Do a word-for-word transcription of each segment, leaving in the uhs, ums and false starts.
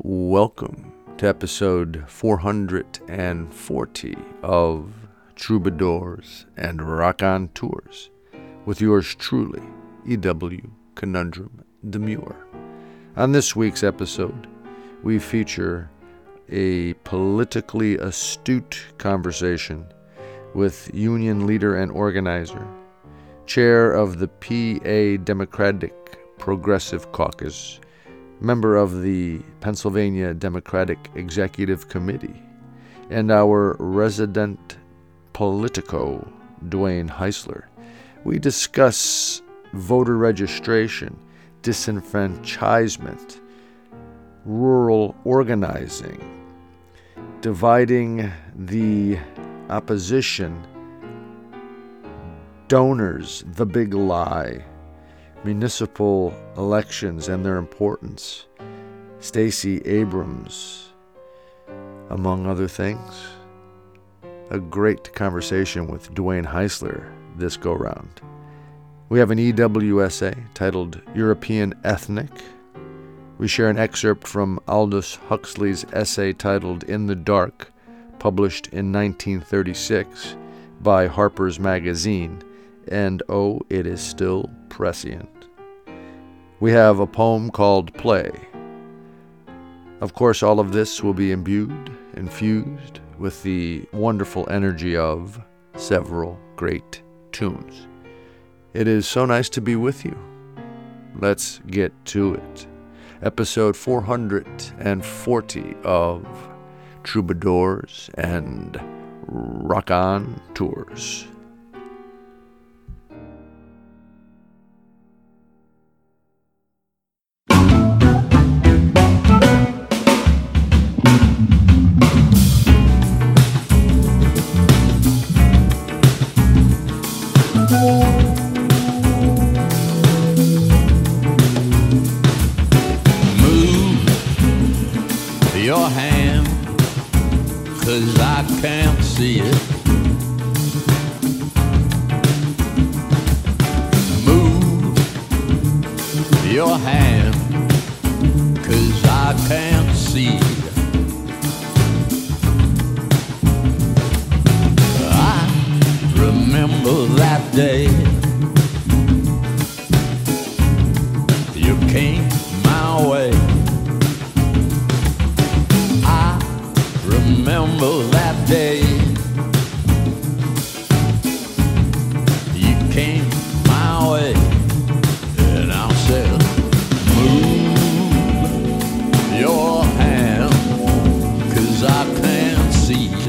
Welcome to episode four hundred forty of Troubadours and Rock-On Tours with yours truly, E W Conundrum Demure. On this week's episode, we feature a politically astute conversation with union leader and organizer, chair of the P A Democratic Progressive Caucus, member of the Pennsylvania Democratic Executive Committee, and our resident politico, Dwayne Heisler. We discuss voter registration, disenfranchisement, rural organizing, dividing the opposition, donors, the big lie, municipal elections and their importance, Stacey Abrams, among other things. A great conversation with Dwayne Heisler this go-round. We have an E W essay titled European Ethnic. We share an excerpt from Aldous Huxley's essay titled In the Dark, published in nineteen thirty-six by Harper's Magazine, and oh, it is still prescient. We have a poem called Play. Of course, all of this will be imbued, infused with the wonderful energy of several great tunes. It is so nice to be with you. Let's get to it. Episode four hundred forty of Troubadours and Rock-On Tours. Your hand, 'cause I can't see it. Move your hand, 'cause I can't see it. I remember that day you came my way. Remember that day you came my way, and I said, move your hand, 'cause I can't see it.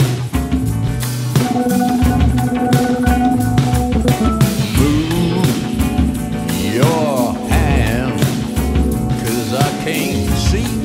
Move your hand, 'cause I can't see it.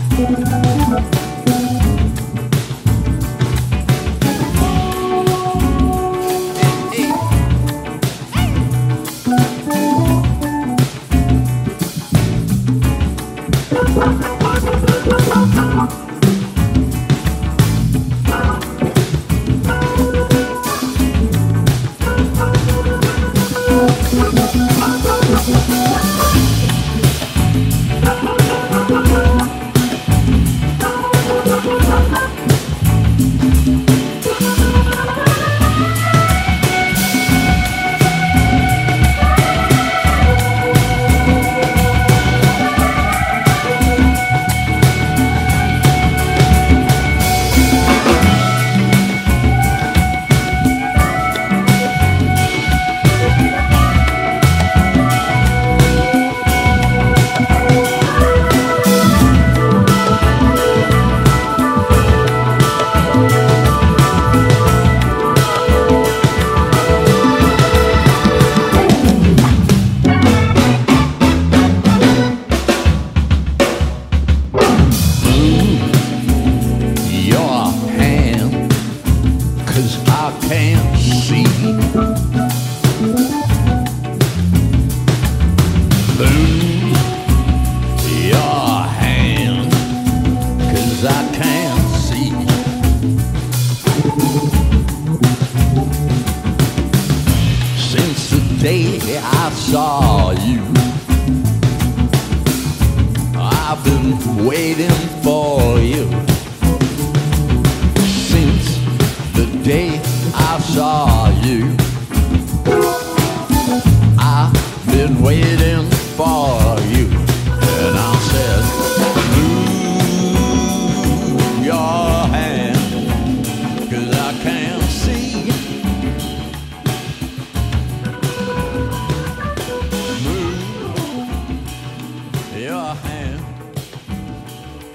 day I saw you, I've been waiting for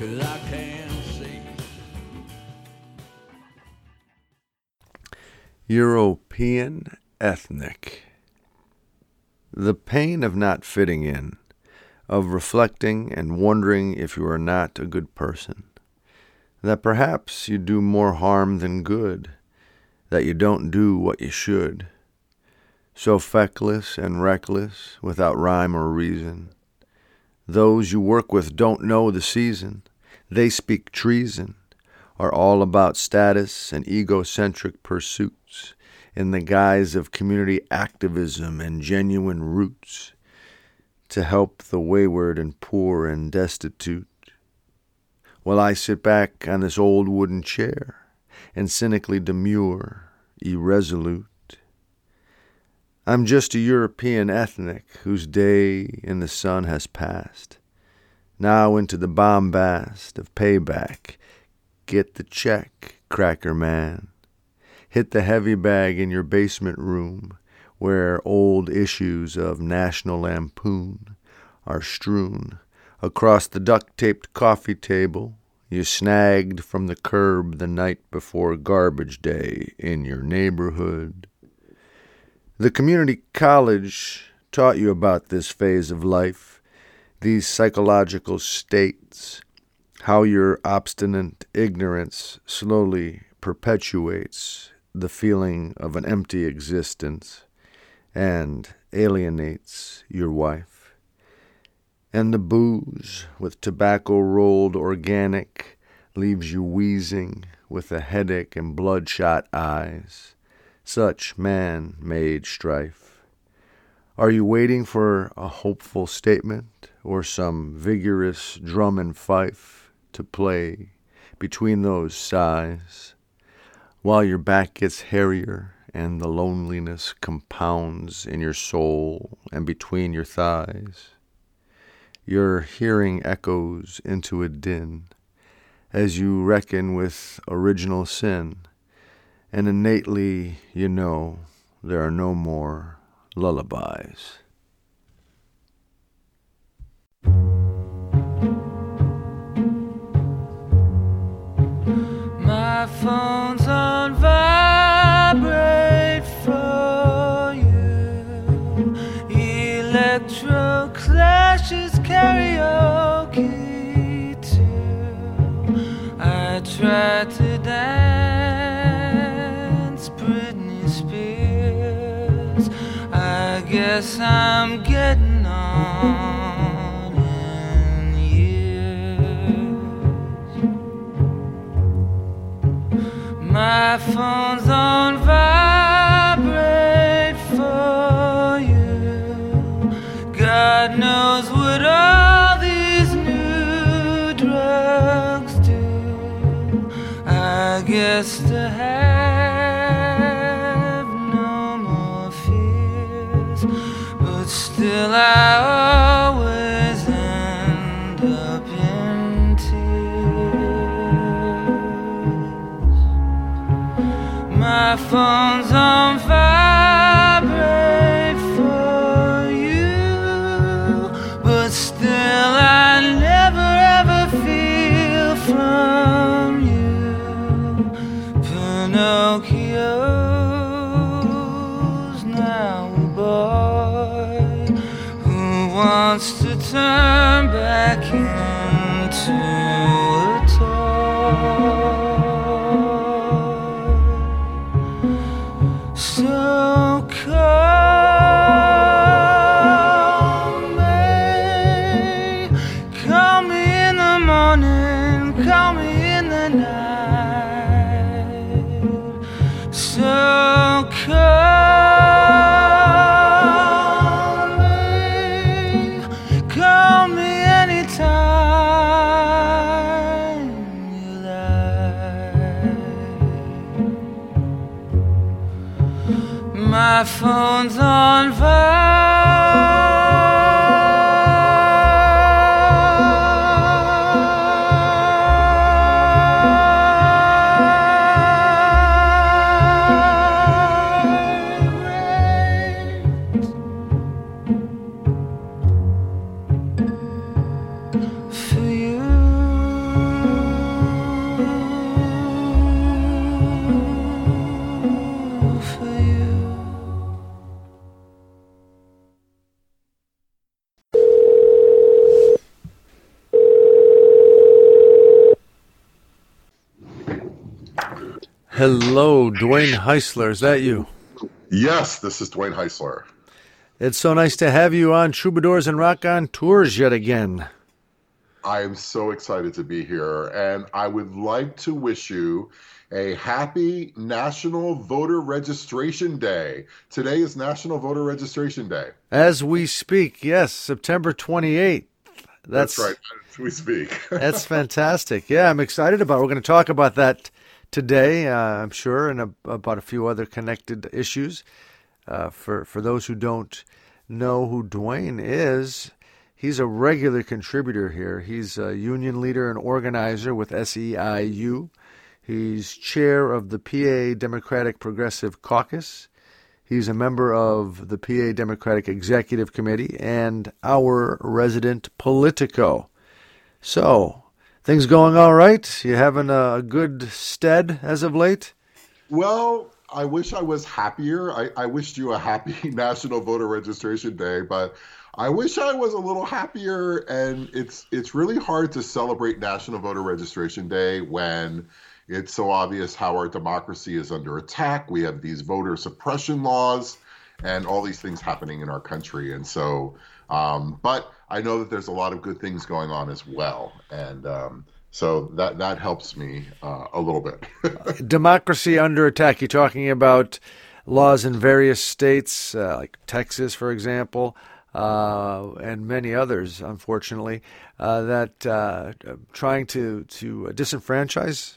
'cause I can't see. European ethnic. The pain of not fitting in, of reflecting and wondering if you are not a good person, that perhaps you do more harm than good, that you don't do what you should, so feckless and reckless without rhyme or reason. Those you work with don't know the season, they speak treason, are all about status and egocentric pursuits in the guise of community activism and genuine roots to help the wayward and poor and destitute. While I sit back on this old wooden chair and cynically demure, irresolute. I'm just a European ethnic whose day in the sun has passed, now into the bombast of payback. Get the check, cracker man. Hit the heavy bag in your basement room where old issues of National Lampoon are strewn across the duct-taped coffee table you snagged from the curb the night before garbage day in your neighborhood. The community college taught you about this phase of life, these psychological states, how your obstinate ignorance slowly perpetuates the feeling of an empty existence and alienates your wife. And the booze with tobacco rolled organic leaves you wheezing with a headache and bloodshot eyes. Such man-made strife. Are you waiting for a hopeful statement or some vigorous drum and fife to play between those sighs, while your back gets hairier and the loneliness compounds in your soul and between your thighs? Your hearing echoes into a din as you reckon with original sin, and innately you know there are no more lullabies. My phone's on vibrate for you. Electro clashes karaoke too. I tried to dance Britney Spears. I guess I'm getting on in years. My phone's on vibrate for you. God knows what all these new drugs do. I guess to have no more fears, but still I always end up in tears. My phone's on vibrate for you, but still I never ever feel from you. Pinocchio's now a boy who wants to turn back into a toy. So call me, call me in the morning, call me in the night. So call me, call me anytime you like. My phone's on vibrate for you. Hello, Dwayne Heisler. Is that you? Yes, this is Dwayne Heisler. It's so nice to have you on Troubadours and Rock on Tours yet again. I am so excited to be here, and I would like to wish you a happy National Voter Registration Day. Today is National Voter Registration Day. As we speak, yes, September twenty-eighth. That's, That's right, as we speak. That's fantastic. Yeah, I'm excited about it. We're going to talk about that today, uh, I'm sure, and a, about a few other connected issues. Uh, for, for those who don't know who Dwayne is, he's a regular contributor here. He's a union leader and organizer with S E I U. He's chair of the P A Democratic Progressive Caucus. He's a member of the P A Democratic Executive Committee and our resident Politico. So, things going all right? You having a good stead as of late? Well, I wish I was happier. I, I wished you a happy National Voter Registration Day, but I wish I was a little happier. And it's it's really hard to celebrate National Voter Registration Day when it's so obvious how our democracy is under attack. We have these voter suppression laws and all these things happening in our country. And so, um, but I know that there's a lot of good things going on as well. And um, so that, that helps me uh, a little bit. Democracy under attack. You're talking about laws in various states, uh, like Texas, for example, uh, and many others, unfortunately, uh, that uh, trying to, to disenfranchise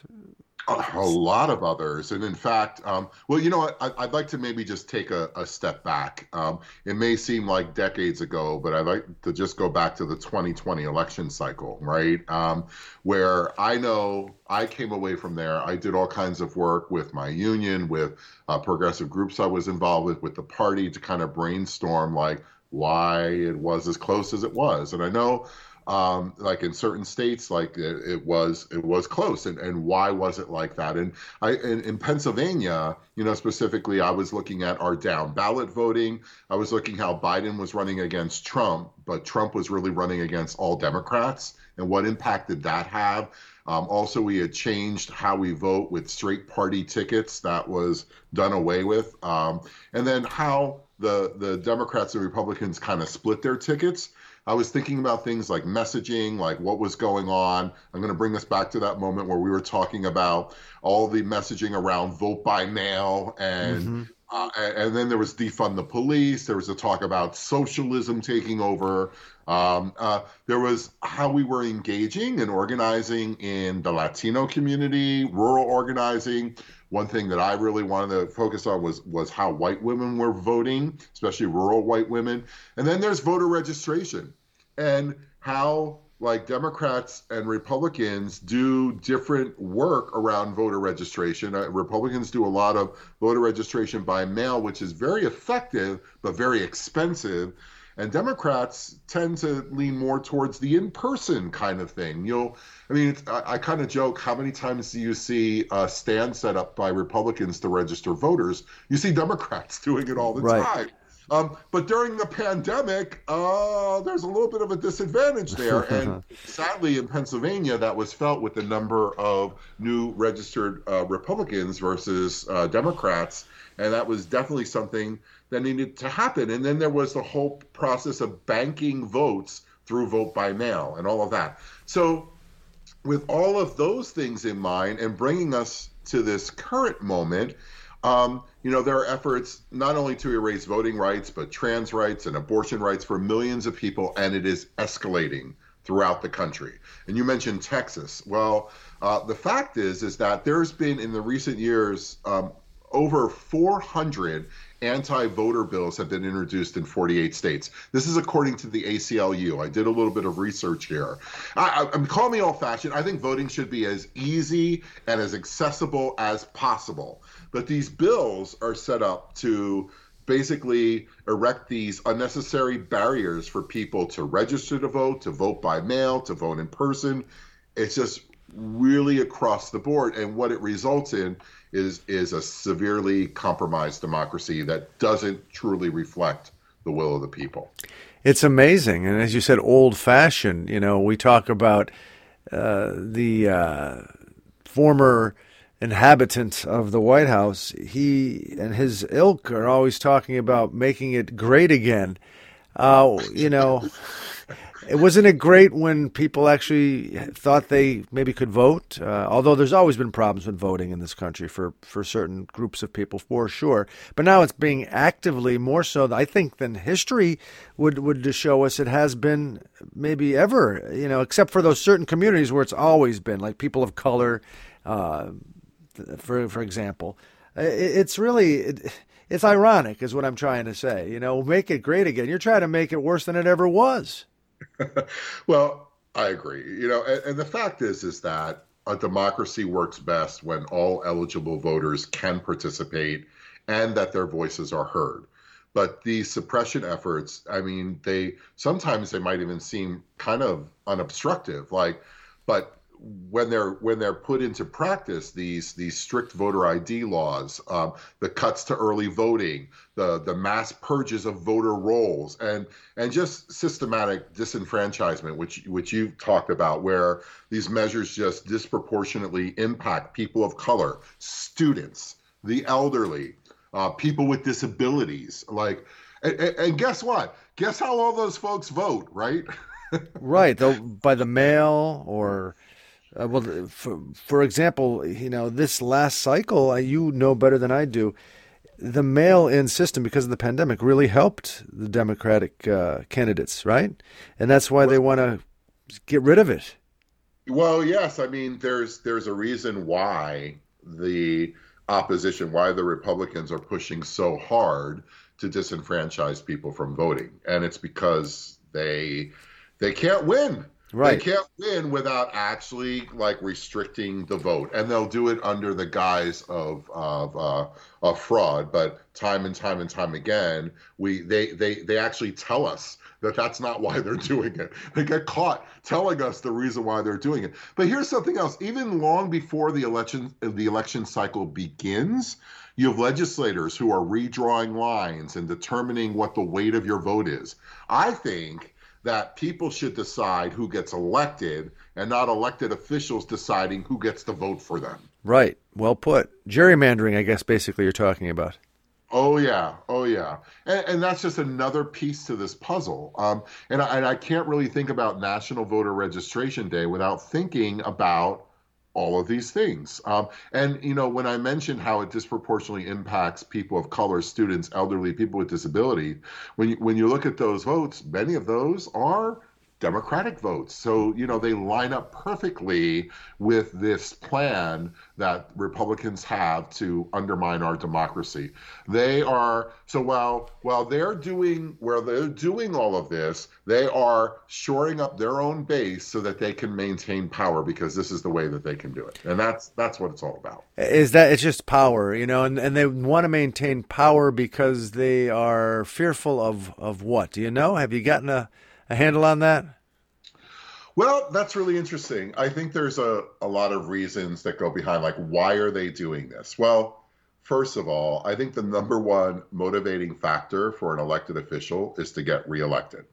a lot of others. And in fact, um, well, you know what, I, I'd like to maybe just take a, a step back. Um, it may seem like decades ago, but I'd like to just go back to the twenty twenty election cycle, right? Um, where I know I came away from there. I did all kinds of work with my union, with uh, progressive groups I was involved with, with the party to kind of brainstorm like why it was as close as it was. And I know Um, like in certain states, like it, it was, it was close, and, and why was it like that? And I, in, in Pennsylvania, you know, specifically, I was looking at our down ballot voting. I was looking how Biden was running against Trump, but Trump was really running against all Democrats, and what impact did that have? Um, also, we had changed how we vote with straight party tickets. That was done away with, um, and then how the the Democrats and Republicans kind of split their tickets. I was thinking about things like messaging, like what was going on. I'm going to bring us back to that moment where we were talking about all the messaging around vote by mail, and mm-hmm. uh, and then there was defund the police. There was a talk about socialism taking over. Um, uh, there was how we were engaging and organizing in the Latino community, rural organizing. One thing that I really wanted to focus on was was how white women were voting, especially rural white women. And then there's voter registration and how like Democrats and Republicans do different work around voter registration. Uh, Republicans do a lot of voter registration by mail, which is very effective, but very expensive. And Democrats tend to lean more towards the in-person kind of thing. You'll, I mean, it's, I, I kind of joke, how many times do you see a stand set up by Republicans to register voters? You see Democrats doing it all the right. time. Um, but during the pandemic, uh, there's a little bit of a disadvantage there. And sadly, in Pennsylvania, that was felt with the number of new registered uh, Republicans versus uh, Democrats. And that was definitely something that needed to happen. And then there was the whole process of banking votes through vote by mail and all of that. So with all of those things in mind and bringing us to this current moment, um, you know, there are efforts not only to erase voting rights, but trans rights and abortion rights for millions of people, and it is escalating throughout the country. And you mentioned Texas. Well, uh, the fact is, is that there's been in the recent years um, over four hundred anti-voter bills have been introduced in forty-eight states. This is according to the A C L U. I did a little bit of research here. I, I, call me old-fashioned. I think voting should be as easy and as accessible as possible. But these bills are set up to basically erect these unnecessary barriers for people to register to vote, to vote by mail, to vote in person. It's just really across the board. And what it results in is is a severely compromised democracy that doesn't truly reflect the will of the people. It's amazing. And as you said, old-fashioned. You know, we talk about uh, the uh, former inhabitant of the White House, he and his ilk are always talking about making it great again. Uh, you know, wasn't it great when people actually thought they maybe could vote? Uh, although there's always been problems with voting in this country for, for certain groups of people, for sure. But now it's being actively more so, I think, than history would, would show us it has been maybe ever, you know, except for those certain communities where it's always been, like people of color, uh, for for example. It, it's really... It, It's ironic, is what I'm trying to say. You know, make it great again. You're trying to make it worse than it ever was. Well, I agree. You know, and, and the fact is, is that a democracy works best when all eligible voters can participate and that their voices are heard. But these suppression efforts, I mean, they sometimes they might even seem kind of unobstructive. Like, but when they're when they're put into practice, these these strict voter I D laws, um, the cuts to early voting, the the mass purges of voter rolls, and and just systematic disenfranchisement, which which you've talked about, where these measures just disproportionately impact people of color, students, the elderly, uh, people with disabilities. Like, and, and guess what? Guess how all those folks vote, right? Right, though, by the mail or. Uh, well, for, for example, you know, this last cycle, uh, you know better than I do, the mail-in system, because of the pandemic, really helped the Democratic uh, candidates, right? And that's why well, they want to get rid of it. Well, yes. I mean, there's there's a reason why the opposition, why the Republicans are pushing so hard to disenfranchise people from voting. And it's because they they can't win. Right. They can't win without actually like restricting the vote, and they'll do it under the guise of of, uh, of fraud. But time and time and time again, we they they they actually tell us that that's not why they're doing it. They get caught telling us the reason why they're doing it. But here's something else: even long before the election the election cycle begins, you have legislators who are redrawing lines and determining what the weight of your vote is. I think that people should decide who gets elected and not elected officials deciding who gets to vote for them. Right. Well put. Gerrymandering, I guess, basically you're talking about. Oh, yeah. Oh, yeah. And, and that's just another piece to this puzzle. Um, and, I, and I can't really think about National Voter Registration Day without thinking about all of these things. Um, and, you know, when I mentioned how it disproportionately impacts people of color, students, elderly, people with disability, when you, when you look at those votes, many of those are Democratic votes. So, you know, they line up perfectly with this plan that Republicans have to undermine our democracy. They are, so while while they're doing, while they're doing all of this, they are shoring up their own base so that they can maintain power, because this is the way that they can do it. And that's that's what it's all about. Is that it's just power, you know, and, and they want to maintain power because they are fearful of, of what? Do you know? Have you gotten a a handle on that? Well, that's really interesting. I think there's a, a lot of reasons that go behind, like, why are they doing this? Well, first of all, I think the number one motivating factor for an elected official is to get reelected.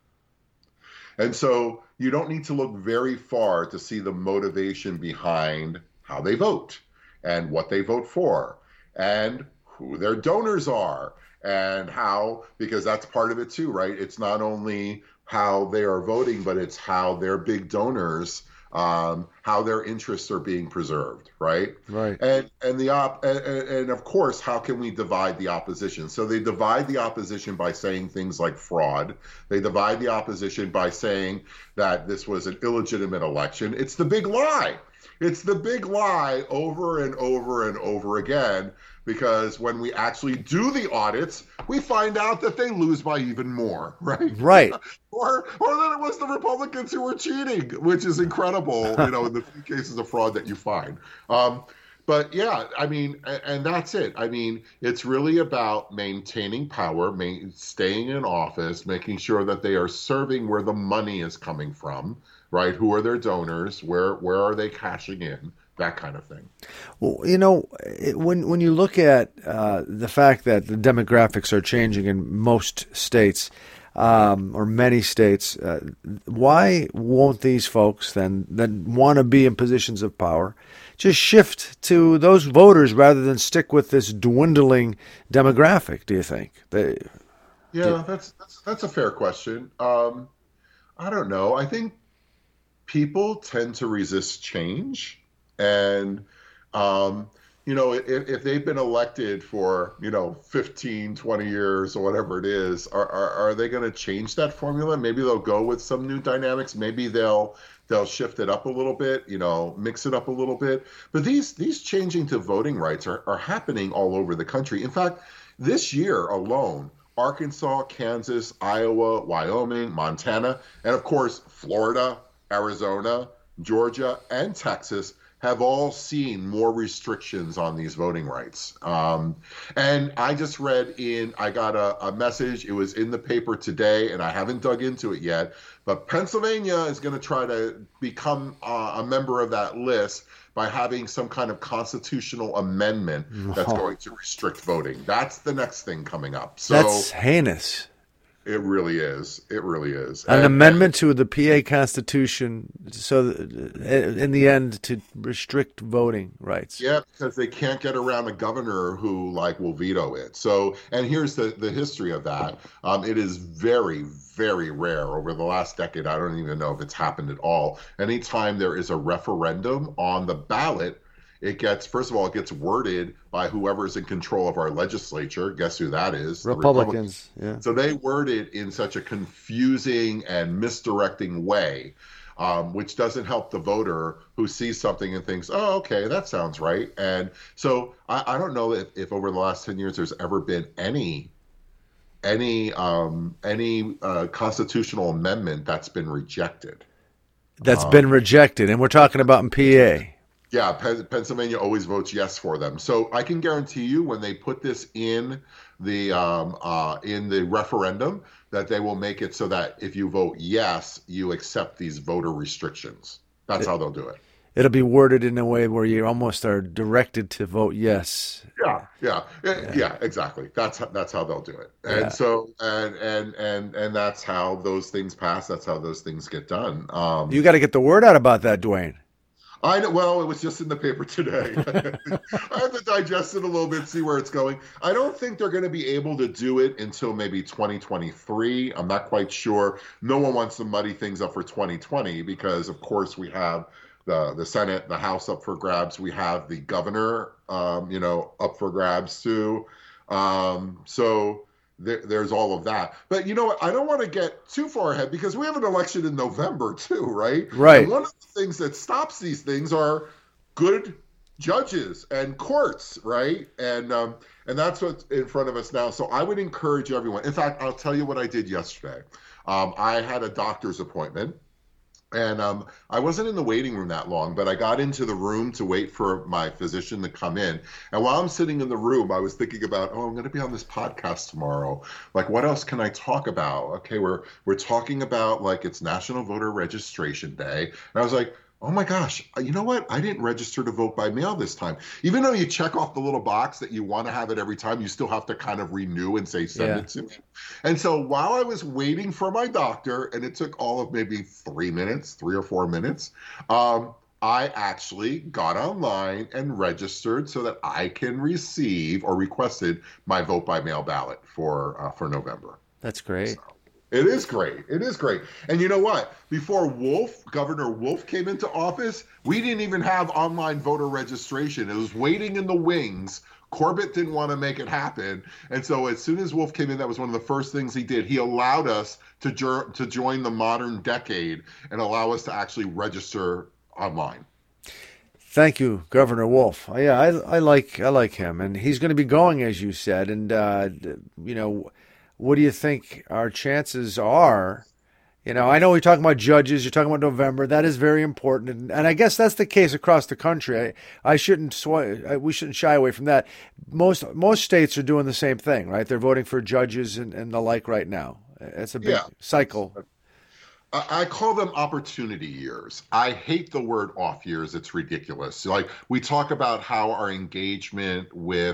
And so you don't need to look very far to see the motivation behind how they vote and what they vote for and who their donors are and how, because that's part of it too, right? It's not only how they are voting, but it's how their big donors, um, how their interests are being preserved, right? Right. And and the op and, and of course, how can we divide the opposition? So they divide the opposition by saying things like fraud. They divide the opposition by saying that this was an illegitimate election. It's the big lie. It's the big lie over and over and over again, because when we actually do the audits, we find out that they lose by even more, right? Right. or or that it was the Republicans who were cheating, which is incredible, you know, in the few cases of fraud that you find. Um, but yeah, I mean, and, and that's it. I mean, it's really about maintaining power, main, staying in office, making sure that they are serving where the money is coming from, right? Who are their donors? Where where are they cashing in? That kind of thing. Well, you know, when when you look at uh, the fact that the demographics are changing in most states, um, or many states. Uh, why won't these folks then that want to be in positions of power just shift to those voters rather than stick with this dwindling demographic? Do you think? They, Yeah, that's that's that's a fair question. Um, I don't know. I think people tend to resist change, and um, you know, if, if they've been elected for, you know, fifteen, twenty years or whatever it is, are are, are they going to change that formula? Maybe they'll go with some new dynamics. Maybe they'll they'll shift it up a little bit, you know, mix it up a little bit. But these these changing to voting rights are, are happening all over the country. In fact, this year alone, Arkansas, Kansas, Iowa, Wyoming, Montana, and of course, Florida, Arizona, Georgia, and Texas have all seen more restrictions on these voting rights. Um, and I just read in, I got a, a message, it was in the paper today, and I haven't dug into it yet, but Pennsylvania is going to try to become uh, a member of that list by having some kind of constitutional amendment that's Oh. going to restrict voting. That's the next thing coming up. So That's heinous. it really is. It really is. An And- amendment to the P A Constitution, so that, in the end, to restrict voting rights. Yeah, because they can't get around a governor who like will veto it. So, and here's the the history of that. Um, it is very, very rare over the last decade. I don't even know if it's happened at all. Anytime there is a referendum on the ballot, it gets, first of all, it gets worded by whoever's in control of our legislature. Guess who that is? The Republicans, yeah. So they word it in such a confusing and misdirecting way, um, which doesn't help the voter who sees something and thinks, oh, okay, that sounds right. And so I, I don't know if, if over the last ten years there's ever been any any um, any uh, constitutional amendment that's been rejected. That's been rejected, and we're talking about in P A. Yeah, Pen- Pennsylvania always votes yes for them. So I can guarantee you, when they put this in the um, uh, in the referendum, that they will make it so that if you vote yes, you accept these voter restrictions. That's how they'll do it. It'll be worded in a way where you almost are directed to vote yes. Yeah, yeah, yeah, yeah, exactly. That's how, that's how they'll do it. And Yeah. so and and and and that's how those things pass. That's how those things get done. Um, You got to get the word out about that, Dwayne. I know. Well, it was just in the paper today. I have to digest it a little bit, see where it's going. I don't think they're going to be able to do it until maybe twenty twenty-three. I'm not quite sure. No one wants to muddy things up for twenty twenty because, of course, we have the the Senate, the House up for grabs. We have the governor, um, you know, up for grabs too. Um, so. There, there's all of that. But you know what? I don't want to get too far ahead because we have an election in November too, right? Right. And one of the things that stops these things are good judges and courts, right? And um, and that's what's in front of us now. So I would encourage everyone. In fact, I'll tell you what I did yesterday. Um, I had a doctor's appointment. And um, I wasn't in the waiting room that long, but I got into the room to wait for my physician to come in. And while I'm sitting in the room, I was thinking about, oh, I'm going to be on this podcast tomorrow. Like, what else can I talk about? Okay, we're we're talking about, like, it's National Voter Registration Day. And I was like, oh my gosh, you know what? I didn't register to vote by mail this time. Even though you check off the little box that you want to have it every time, you still have to kind of renew and say, send Yeah. it to me. And so while I was waiting for my doctor, and it took all of maybe three minutes, three or four minutes, um, I actually got online and registered so that I can receive or requested my vote by mail ballot for uh, for November. That's great. It is great. It is great. And you know what? Before Wolf, Governor Wolf came into office, we didn't even have online voter registration. It was waiting in the wings. Corbett didn't want to make it happen. And so as soon as Wolf came in, that was one of the first things he did. He allowed us to, jur- to join the modern decade and allow us to actually register online. Thank you, Governor Wolf. Uh, Yeah, I, I like I like him, and he's going to be going, as you said. And uh, you know, what do you think our chances are? You know, I know we're talking about judges. You're talking about November. That is very important, and, and I guess that's the case across the country. I, I shouldn't sw- I, we shouldn't shy away from that. Most most states are doing the same thing, right? They're voting for judges and, and the like right now. It's a big Yeah. cycle. I I call them opportunity years. I hate the word off years. It's ridiculous. Like, we talk about how our engagement with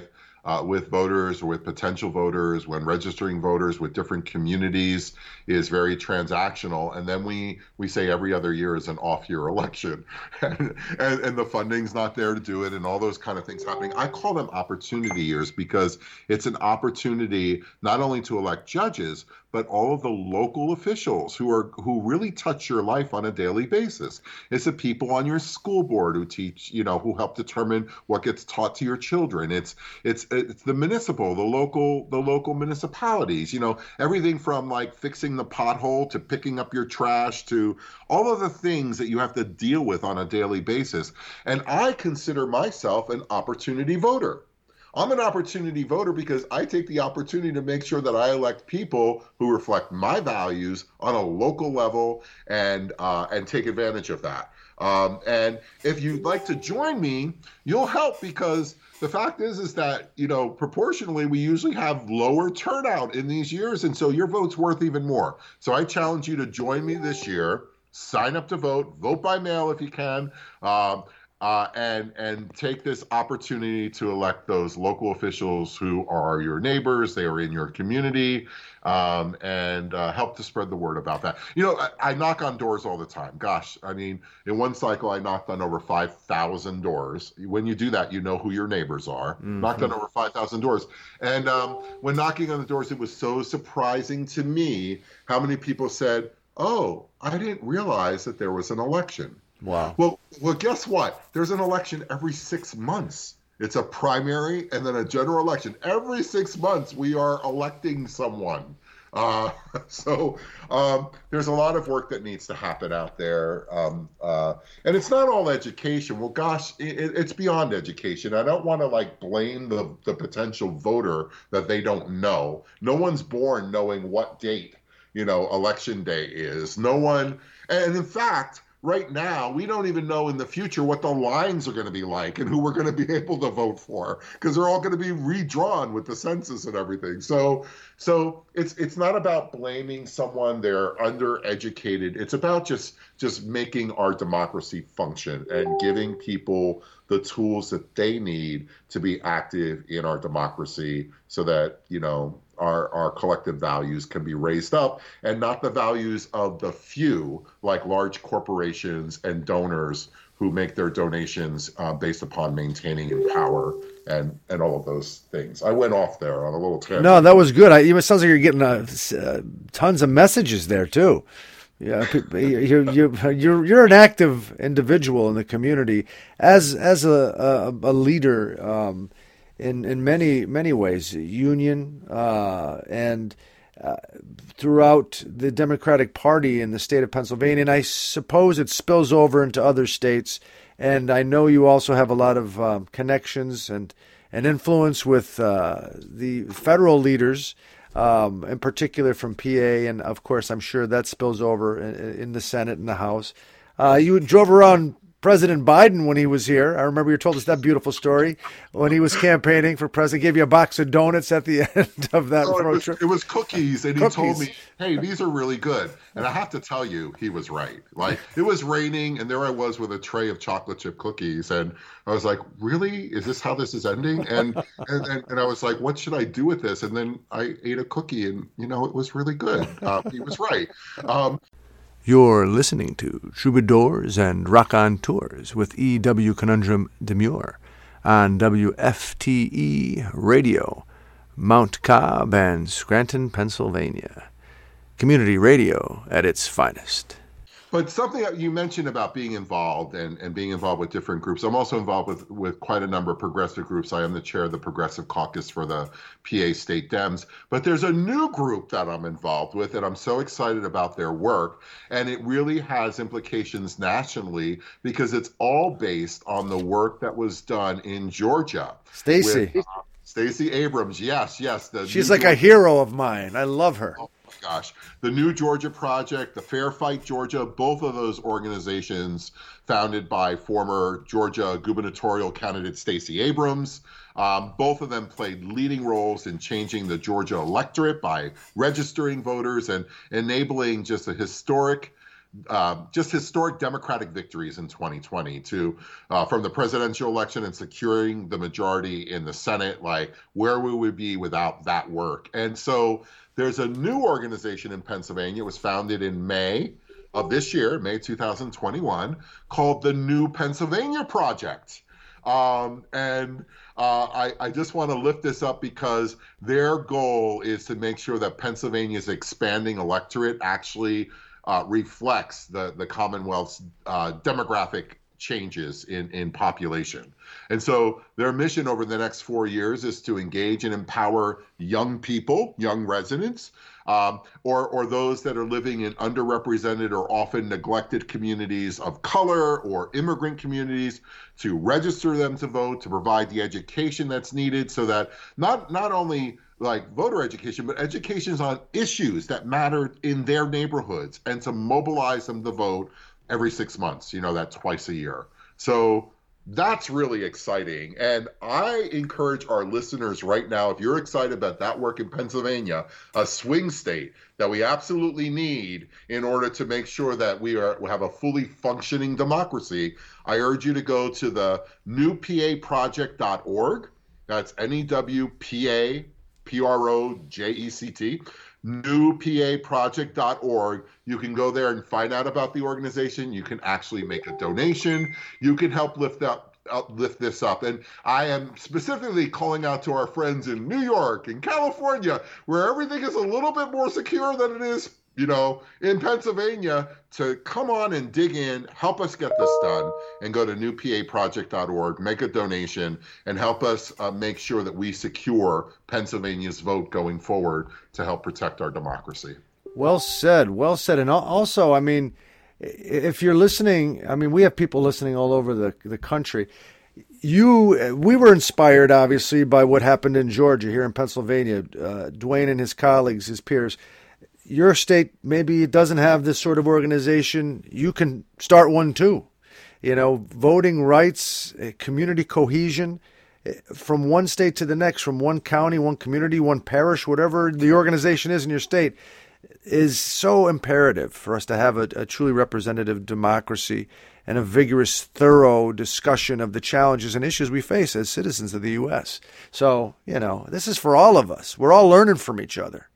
uh, with voters or with potential voters, when registering voters with different communities is very transactional. And then we we say every other year is an off-year election, and, and, and the funding's not there to do it, and all those kind of things happening. I call them opportunity years because it's an opportunity not only to elect judges, but all of the local officials who are who really touch your life on a daily basis. It's the people on your school board who teach, you know, who help determine what gets taught to your children. It's it's it's the municipal, the local, the local municipalities. You know, everything from like fixing the pothole to picking up your trash to all of the things that you have to deal with on a daily basis. And I consider myself an opportunity voter. I'm an opportunity voter because I take the opportunity to make sure that I elect people who reflect my values on a local level and uh, and take advantage of that. Um, and if you'd like to join me, you'll help because the fact is, is that, you know, proportionally, we usually have lower turnout in these years. And so your vote's worth even more. So I challenge you to join me this year. Sign up to vote, vote by mail if you can. Um, Uh, and and take this opportunity to elect those local officials who are your neighbors, they are in your community, um, and uh, help to spread the word about that. You know, I, I knock on doors all the time. Gosh, I mean, in one cycle, I knocked on over five thousand doors. When you do that, you know who your neighbors are. Mm-hmm. Knocked on over five thousand doors. And um, when knocking on the doors, it was so surprising to me how many people said, oh, I didn't realize that there was an election. Wow. Well, well, guess what? There's an election every six months. It's a primary and then a general election. Every six months, we are electing someone. Uh, so um, there's a lot of work that needs to happen out there. Um, uh, and it's not all education. Well, gosh, it, it's beyond education. I don't want to like blame the, the potential voter that they don't know. No one's born knowing what date, you know, election day is. No one. And in fact, right now, we don't even know in the future what the lines are going to be like and who we're going to be able to vote for because they're all going to be redrawn with the census and everything. So, so it's it's not about blaming someone they're undereducated. It's about just just making our democracy function and giving people the tools that they need to be active in our democracy so that, you know, Our, our collective values can be raised up and not the values of the few, like large corporations and donors who make their donations uh, based upon maintaining in power and, and all of those things. I went off there on a little tangent. No, that was good. I, it sounds like you're getting uh, uh, tons of messages there too. Yeah, you're you're you're you're an active individual in the community as as a a, a leader. Um, In, in many, many ways, union uh, and uh, throughout the Democratic Party in the state of Pennsylvania. And I suppose it spills over into other states. And I know you also have a lot of um, connections and, and influence with uh, the federal leaders, um, in particular from P A. And, of course, I'm sure that spills over in, in the Senate and the House. Uh, you drove around President Biden when he was here. I remember you told us that beautiful story when he was campaigning for president. Gave you a box of donuts at the end of that oh, road it was, trip. It was cookies, and cookies. he told me, "Hey, these are really good." And I have to tell you, he was right. Like it was raining, and there I was with a tray of chocolate chip cookies, and I was like, "Really? Is this how this is ending?" And and, and, and I was like, "What should I do with this?" And then I ate a cookie, and you know, it was really good. Uh, he was right. Um, You're listening to Troubadours and Raconteurs with E W. Conundrum Demure on W F T E Radio, Mount Cobb and Scranton, Pennsylvania. Community radio at its finest. But something that you mentioned about being involved and, and being involved with different groups. I'm also involved with, with quite a number of progressive groups. I am the chair of the Progressive Caucus for the P A State Dems. But there's a new group that I'm involved with, and I'm so excited about their work. And it really has implications nationally because it's all based on the work that was done in Georgia. Stacey. Uh, Stacey Abrams, yes, yes. The She's like Georgia. a hero of mine. I love her. Oh. Gosh, the New Georgia Project, the Fair Fight Georgia, both of those organizations founded by former Georgia gubernatorial candidate Stacey Abrams. Um, both of them played leading roles in changing the Georgia electorate by registering voters and enabling just a historic uh, just historic Democratic victories in twenty twenty, to uh, from the presidential election and securing the majority in the Senate. Like, where would we be without that work? And so there's a new organization in Pennsylvania. It was founded in May of this year, May two thousand twenty-one, called the New Pennsylvania Project. Um, and uh, I, I just want to lift this up because their goal is to make sure that Pennsylvania's expanding electorate actually uh, reflects the, the Commonwealth's uh, demographic changes in, in population. And so their mission over the next four years is to engage and empower young people, young residents, um, or, or those that are living in underrepresented or often neglected communities of color or immigrant communities, to register them to vote, to provide the education that's needed so that not, not only like voter education, but educations on issues that matter in their neighborhoods, and to mobilize them to vote every six months, you know, that twice a year. So that's really exciting. And I encourage our listeners right now, if you're excited about that work in Pennsylvania, a swing state that we absolutely need in order to make sure that we are we have a fully functioning democracy, I urge you to go to the new p a project dot org. That's N E W P A P R O J E C T. new p a project dot org. You can go there and find out about the organization. You can actually make a donation. You can help lift up, up lift this up. And I am specifically calling out to our friends in New York and California, where everything is a little bit more secure than it is, you know, in Pennsylvania, to come on and dig in, help us get this done, and go to new p a project dot org, make a donation, and help us uh, make sure that we secure Pennsylvania's vote going forward to help protect our democracy. Well said, well said. And also, I mean, if you're listening, I mean, we have people listening all over the, the country. You, we were inspired, obviously, by what happened in Georgia, here in Pennsylvania. Uh, Dwayne and his colleagues, his peers. Your state maybe doesn't have this sort of organization. You can start one too. You know, voting rights, community cohesion, from one state to the next, from one county, one community, one parish, whatever the organization is in your state, is so imperative for us to have a, a truly representative democracy and a vigorous, thorough discussion of the challenges and issues we face as citizens of the U S. So, you know, this is for all of us. We're all learning from each other.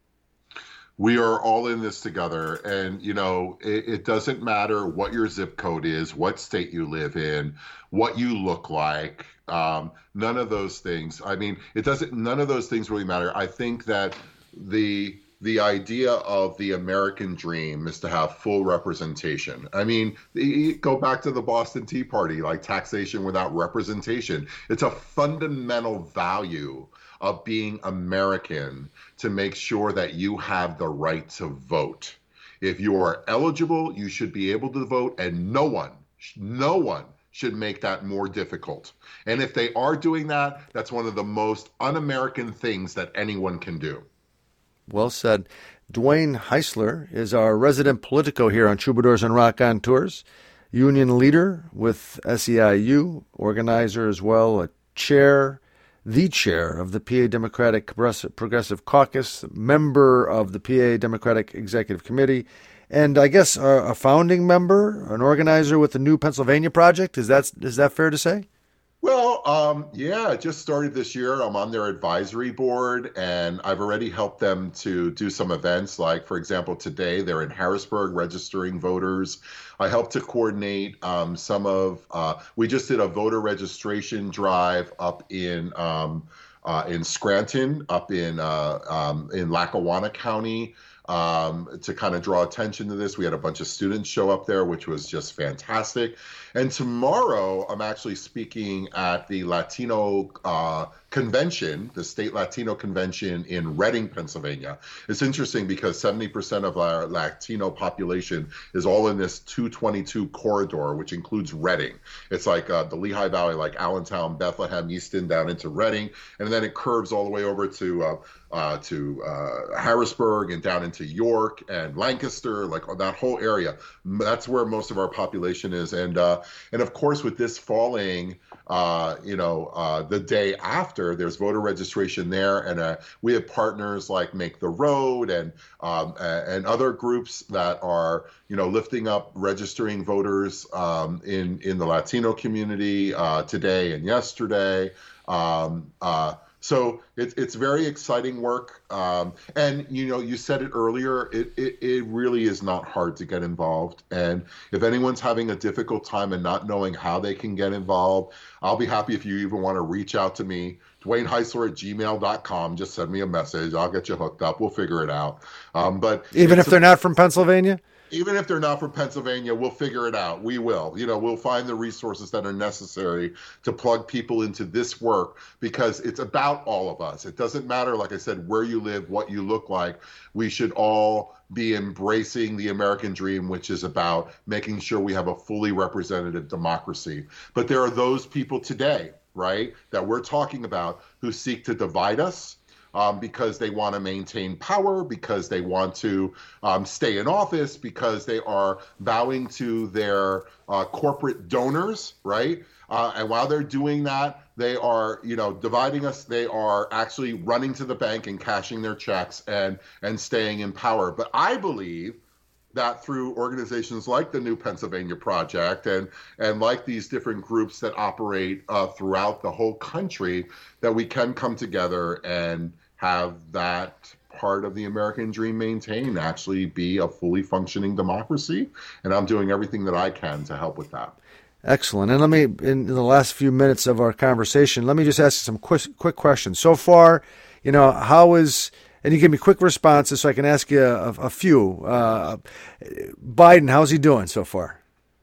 We are all in this together. And, you know, it, it doesn't matter what your zip code is, what state you live in, what you look like. Um, none of those things. I mean, it doesn't, none of those things really matter. I think that the, the idea of the American dream is to have full representation. I mean, go back to the Boston Tea Party, like taxation without representation. It's a fundamental value of being American to make sure that you have the right to vote. If you are eligible, you should be able to vote, and no one, no one should make that more difficult. And if they are doing that, that's one of the most un-American things that anyone can do. Well said. Dwayne Heisler is our resident Politico here on Troubadours and Raconteurs, union leader with S E I U, organizer as well, a chair, the chair of the P A Democratic Progressive Caucus, member of the P A Democratic Executive Committee, and I guess a, a founding member, an organizer with the New Pennsylvania Project. Is that is that fair to say? Well, um, yeah, it just started this year. I'm on their advisory board, and I've already helped them to do some events. Like, for example, today they're in Harrisburg registering voters. I helped to coordinate um, some of, uh, we just did a voter registration drive up in um, uh, in Scranton, up in uh, um, in Lackawanna County. Um, to kind of draw attention to this. We had a bunch of students show up there, which was just fantastic. And tomorrow, I'm actually speaking at the Latino uh, convention, the state Latino convention in Reading, Pennsylvania. It's interesting because seventy percent of our Latino population is all in this two twenty-two corridor, which includes Reading. It's like uh, the Lehigh Valley, like Allentown, Bethlehem, Easton, down into Reading, and then it curves all the way over to uh, uh, to uh, Harrisburg and down into York and Lancaster, like that whole area. That's where most of our population is. And uh, and of course, with this falling, uh, you know, uh, the day after, there's voter registration there, and uh, we have partners like Make the Road and um, and other groups that are, you know, lifting up registering voters um, in in the Latino community uh, today and yesterday. Um, uh, So it's it's very exciting work, um, and you know, you said it earlier. It, it it really is not hard to get involved. And if anyone's having a difficult time and not knowing how they can get involved, I'll be happy if you even want to reach out to me, Dwayne Heisler at gmail dot com. Just send me a message. I'll get you hooked up. We'll figure it out. Um, but even if they're not from Pennsylvania. Even if they're not from Pennsylvania, we'll figure it out. We will. You know, we'll find the resources that are necessary to plug people into this work, because it's about all of us. It doesn't matter, like I said, where you live, what you look like. We should all be embracing the American dream, which is about making sure we have a fully representative democracy. But there are those people today, right, that we're talking about who seek to divide us. Um, because they want to maintain power, because they want to um, stay in office, because they are bowing to their uh, corporate donors, right? Uh, and while they're doing that, they are, you know, dividing us. They are actually running to the bank and cashing their checks and and staying in power. But I believe that through organizations like the New Pennsylvania Project and and like these different groups that operate uh, throughout the whole country, that we can come together and have that part of the American dream maintained, actually be a fully functioning democracy. And I'm doing everything that I can to help with that. Excellent. And let me, in the last few minutes of our conversation, let me just ask you some quick, quick questions. So far, you know, how is, and you give me quick responses so I can ask you a, a few. Uh, Biden, how's he doing so far?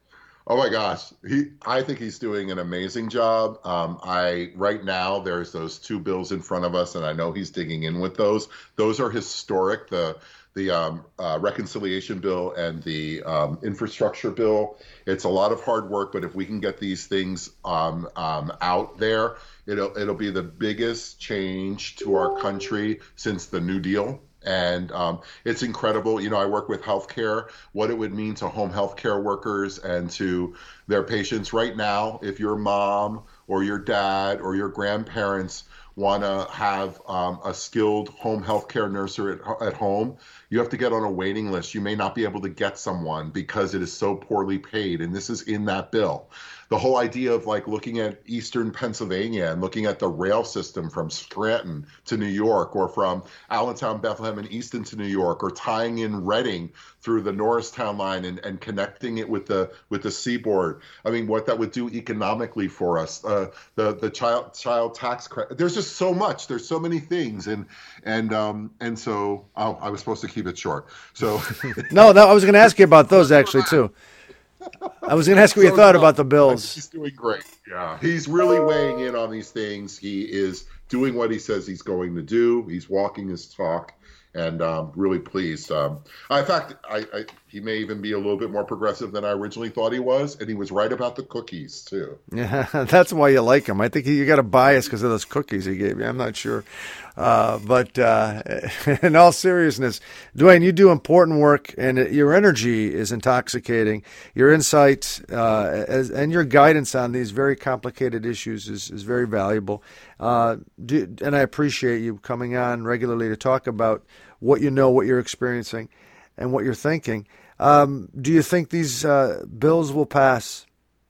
Oh my gosh, he! I think he's doing an amazing job. Um, I right now there's those two bills in front of us, and I know he's digging in with those. Those are historic. The the um, uh, reconciliation bill and the um, infrastructure bill. It's a lot of hard work, but if we can get these things um, um, out there, it'll it'll be the biggest change to our country since the New Deal. And um, it's incredible. You know, I work with healthcare, what it would mean to home healthcare workers and to their patients right now. If your mom or your dad or your grandparents want to have um, a skilled home healthcare nurse at, at home, you have to get on a waiting list. You may not be able to get someone because it is so poorly paid. And this is in that bill. The whole idea of like looking at Eastern Pennsylvania and looking at the rail system from Scranton to New York, or from Allentown, Bethlehem, and Easton to New York, or tying in Reading through the Norristown line and, and connecting it with the with the seaboard. I mean, what that would do economically for us, uh, the the child child tax credit. There's just so much. There's so many things, and and um and so oh, I was supposed to keep it short. So no, no, I was going to ask you about those actually too. I was going to ask what you so, thought no, about the bills. He's doing great. Yeah, he's really weighing in on these things. He is doing what he says he's going to do. He's walking his talk, and um, really pleased. Um, in fact, I, I, he may even be a little bit more progressive than I originally thought he was, and he was right about the cookies too. Yeah, that's why you like him. I think you got a bias because of those cookies he gave you. I'm not sure. Uh, but uh, in all seriousness, Dwayne, you do important work, and your energy is intoxicating. Your insight uh, as, and your guidance on these very complicated issues is, is very valuable. Uh, do, and I appreciate you coming on regularly to talk about what you know, what you're experiencing, and what you're thinking. Um, do you think these uh, bills will pass?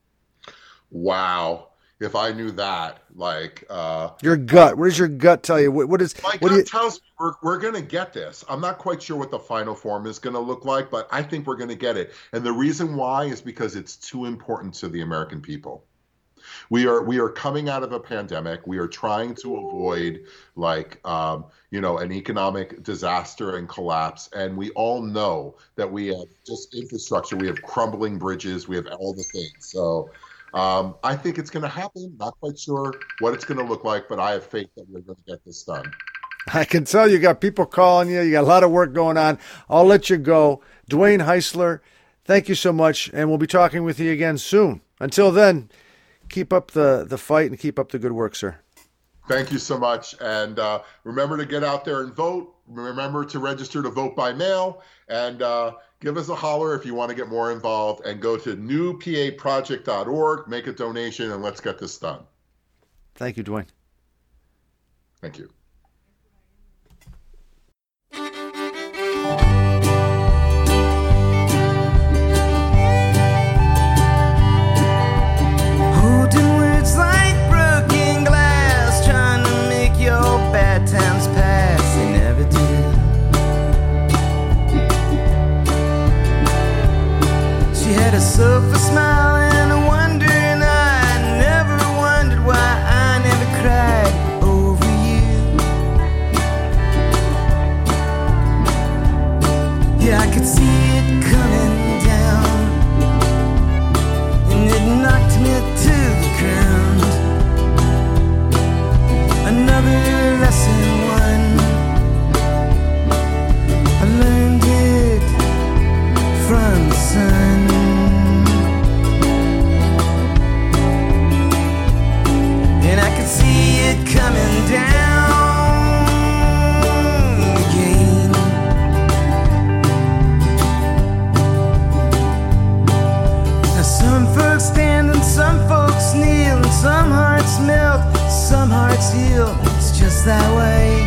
Wow. If I knew that, like uh, your gut, what does your gut tell you? What, what is my what gut you... tells me we're we're going to get this. I'm not quite sure what the final form is going to look like, but I think we're going to get it. And the reason why is because it's too important to the American people. We are we are coming out of a pandemic. We are trying to avoid like um, you know an economic disaster and collapse. And we all know that we have just infrastructure. We have crumbling bridges. We have all the things. So. Um, I think it's going to happen. Not quite sure what it's going to look like, but I have faith that we're going to get this done. I can tell you got people calling you. You got a lot of work going on. I'll let you go. Dwayne Heisler, thank you so much, and we'll be talking with you again soon. Until then, keep up the, the fight and keep up the good work, sir. Thank you so much. And uh, remember to get out there and vote. Remember to register to vote by mail. And uh, give us a holler if you want to get more involved. And go to new p a project dot org, make a donation, and let's get this done. Thank you, Dwayne. Thank you. Holding words like broken glass, trying to make your bad times pass. They never did. She had a sulfur smile and a wondering eye. Never wondered why I never cried over you. Yeah, I could see it coming down, and it knocked me to the ground. Another lesson one, I learned it from the sun. And I could see it coming down again. Now some folks stand and some folks kneel, and some hearts melt, some hearts heal. It's just that way.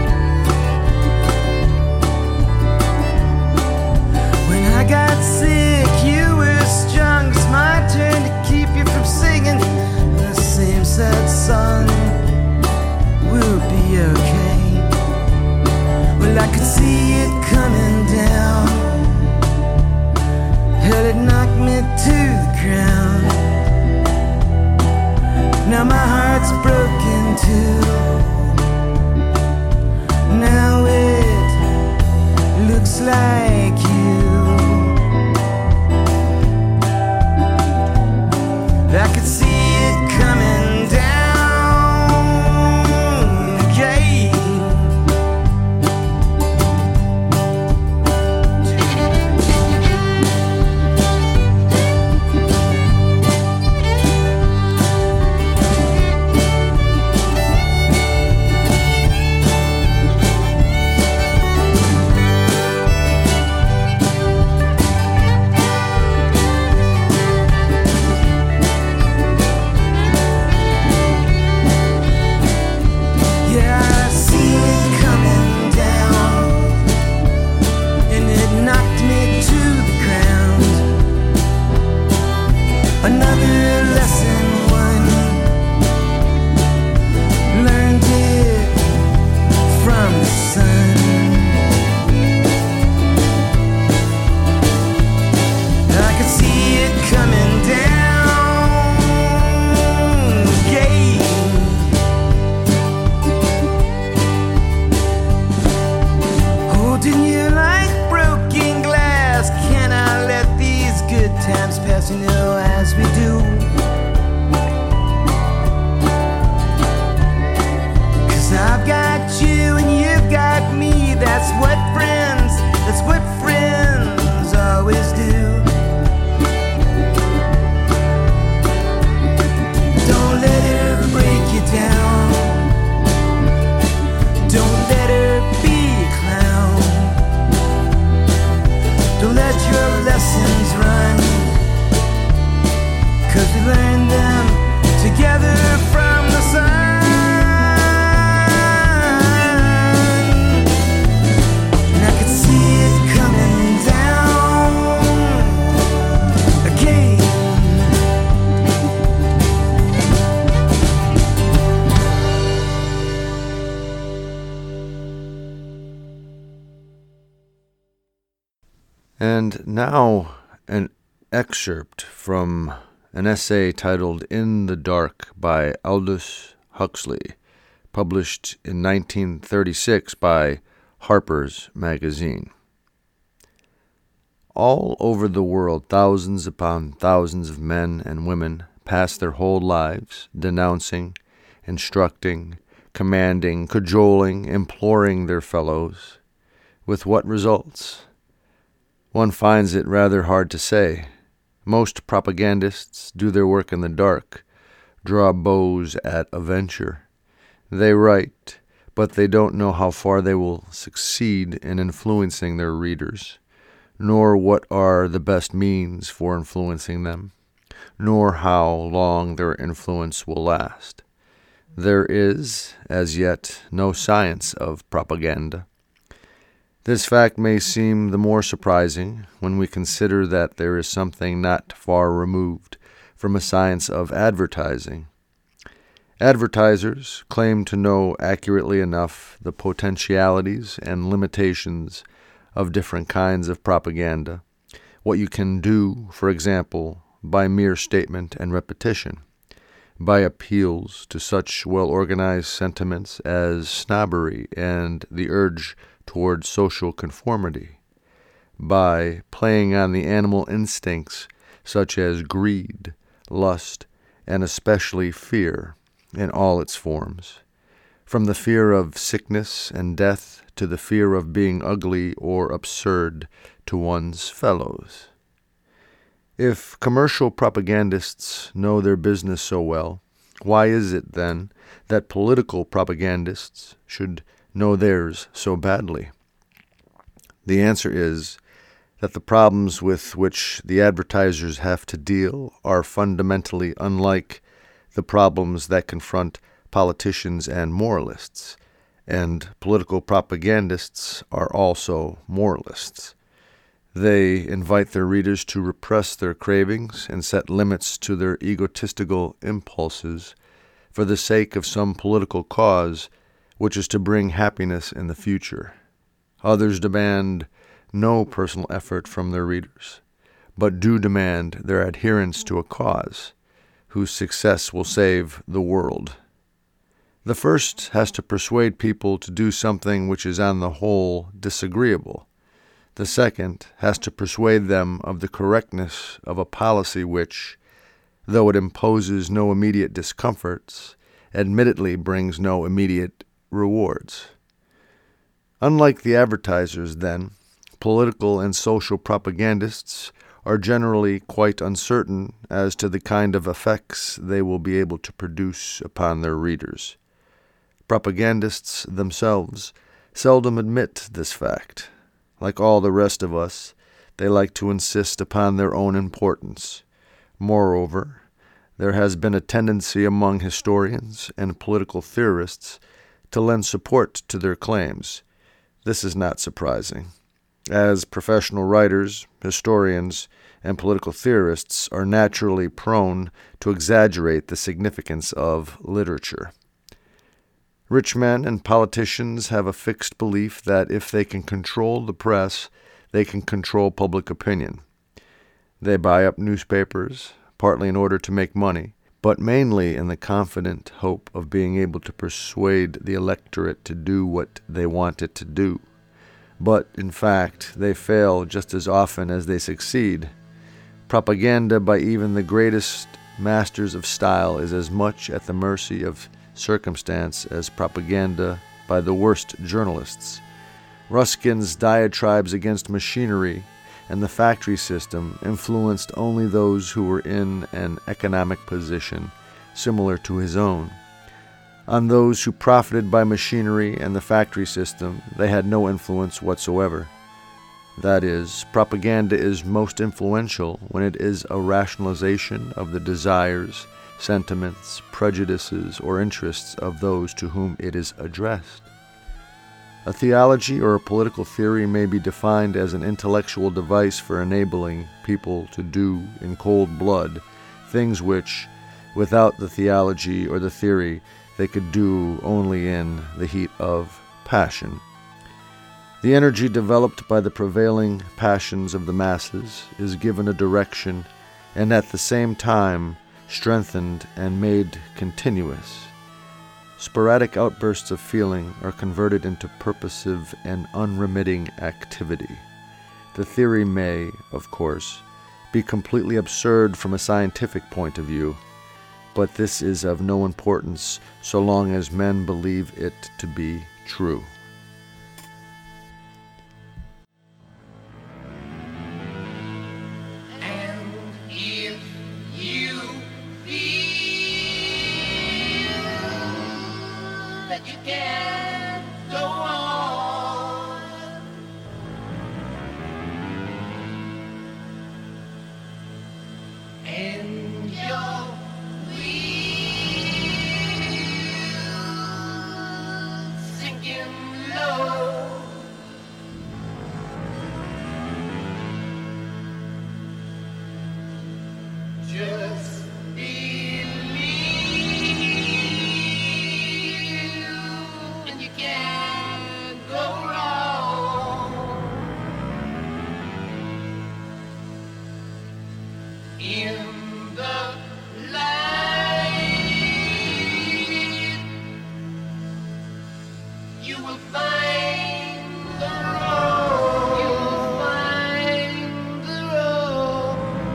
When I got sick, you were strong. It's my turn to keep you from singing the same sad song. We'll be okay. Well, I could see it coming down. Hell, it knocked me to the ground. Now my heart's broken too. Now it looks like you. I could see it coming down again. And now an excerpt from an essay titled In the Dark by Aldous Huxley, published in nineteen thirty-six by Harper's Magazine. All over the world, thousands upon thousands of men and women pass their whole lives denouncing, instructing, commanding, cajoling, imploring their fellows. With what results? One finds it rather hard to say. Most propagandists do their work in the dark, draw bows at a venture. They write, but they don't know how far they will succeed in influencing their readers, nor what are the best means for influencing them, nor how long their influence will last. There is, as yet, no science of propaganda. This fact may seem the more surprising when we consider that there is something not far removed from a science of advertising. Advertisers claim to know accurately enough the potentialities and limitations of different kinds of propaganda, what you can do, for example, by mere statement and repetition, by appeals to such well-organized sentiments as snobbery and the urge toward social conformity, by playing on the animal instincts such as greed, lust, and especially fear in all its forms, from the fear of sickness and death to the fear of being ugly or absurd to one's fellows. If commercial propagandists know their business so well, why is it, then, that political propagandists should know theirs so badly? The answer is that the problems with which the advertisers have to deal are fundamentally unlike the problems that confront politicians and moralists, and political propagandists are also moralists. They invite their readers to repress their cravings and set limits to their egotistical impulses for the sake of some political cause which is to bring happiness in the future. Others demand no personal effort from their readers, but do demand their adherence to a cause whose success will save the world. The first has to persuade people to do something which is on the whole disagreeable. The second has to persuade them of the correctness of a policy which, though it imposes no immediate discomforts, admittedly brings no immediate rewards. Unlike the advertisers, then, political and social propagandists are generally quite uncertain as to the kind of effects they will be able to produce upon their readers. Propagandists themselves seldom admit this fact. Like all the rest of us, they like to insist upon their own importance. Moreover, there has been a tendency among historians and political theorists to lend support to their claims. This is not surprising, as professional writers, historians, and political theorists are naturally prone to exaggerate the significance of literature. Rich men and politicians have a fixed belief that if they can control the press, they can control public opinion. They buy up newspapers, partly in order to make money, but mainly in the confident hope of being able to persuade the electorate to do what they want it to do. But, in fact, they fail just as often as they succeed. Propaganda by even the greatest masters of style is as much at the mercy of circumstance as propaganda by the worst journalists. Ruskin's diatribes against machinery and the factory system influenced only those who were in an economic position similar to his own. On those who profited by machinery and the factory system, they had no influence whatsoever. That is, propaganda is most influential when it is a rationalization of the desires, sentiments, prejudices, or interests of those to whom it is addressed. A theology or a political theory may be defined as an intellectual device for enabling people to do in cold blood things which, without the theology or the theory, they could do only in the heat of passion. The energy developed by the prevailing passions of the masses is given a direction and at the same time strengthened and made continuous. Sporadic outbursts of feeling are converted into purposive and unremitting activity. The theory may, of course, be completely absurd from a scientific point of view, but this is of no importance so long as men believe it to be true. but you can't go on. And your wheels sinking low. Just believe, and you can't go wrong. In the light, you will find the road. You will find the road.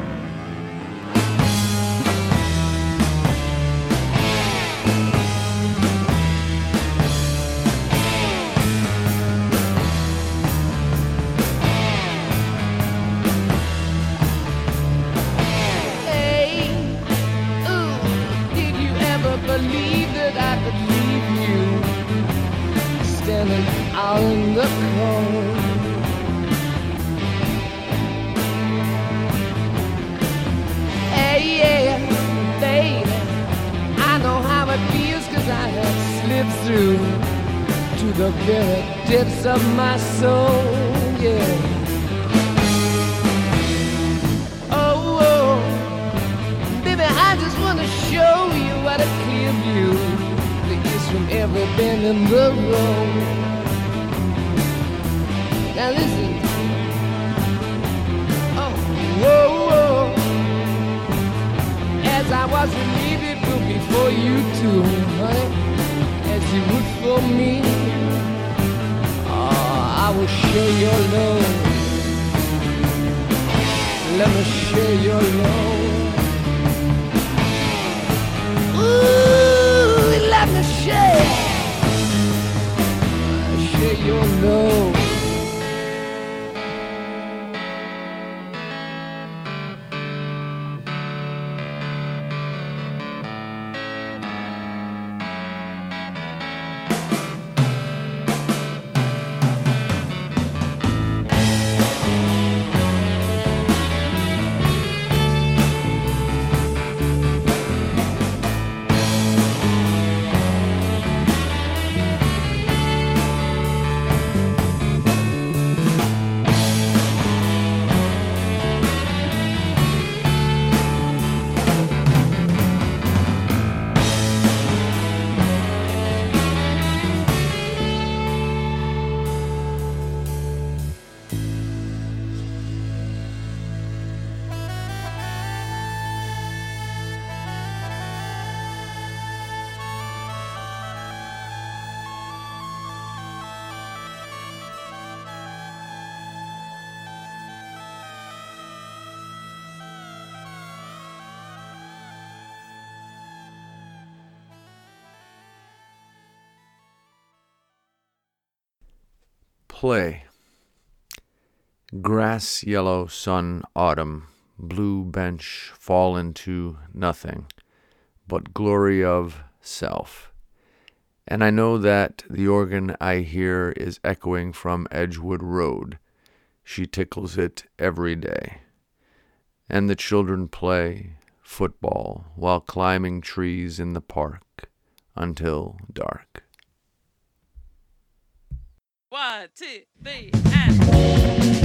Hey, ooh, did you ever believe that I could leave you standing out in the cold? Hey, yeah, baby, I know how it feels 'cause I have slipped through to the very depths of my soul, yeah. Oh, oh, baby, I just want to show you what a clear view there is from every bend in the road. Now listen. Oh, whoa, whoa. As I was relieved before you too, honey, as you would for me. Oh, I will share your love. Let me share your love. Ooh, let me share, share your love. Play. Grass yellow, sun, autumn, blue bench fall into nothing but glory of self. And I know that the organ I hear is echoing from Edgewood Road. She tickles it every day. And the children play football while climbing trees in the park until dark. One, two, three, and...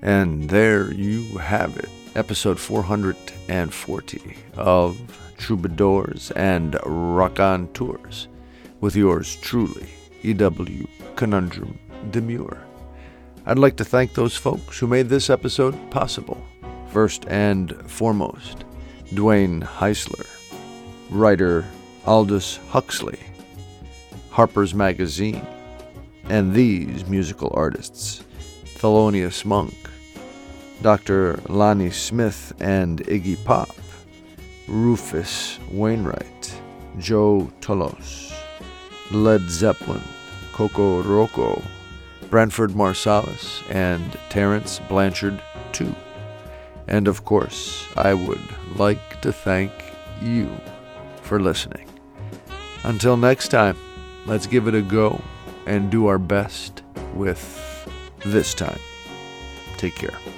And there you have it, episode four hundred forty of Troubadours and Raconteurs, with yours truly, E W Conundrum Demure. I'd like to thank those folks who made this episode possible. First and foremost, Dwayne Heisler, writer Aldous Huxley, Harper's Magazine, and these musical artists, Thelonious Monk, Doctor Lonnie Smith and Iggy Pop, Rufus Wainwright, Joe Tolos, Led Zeppelin, Coco Rocco, Branford Marsalis, and Terence Blanchard, too. And of course, I would like to thank you for listening. Until next time, let's give it a go and do our best with this time. Take care.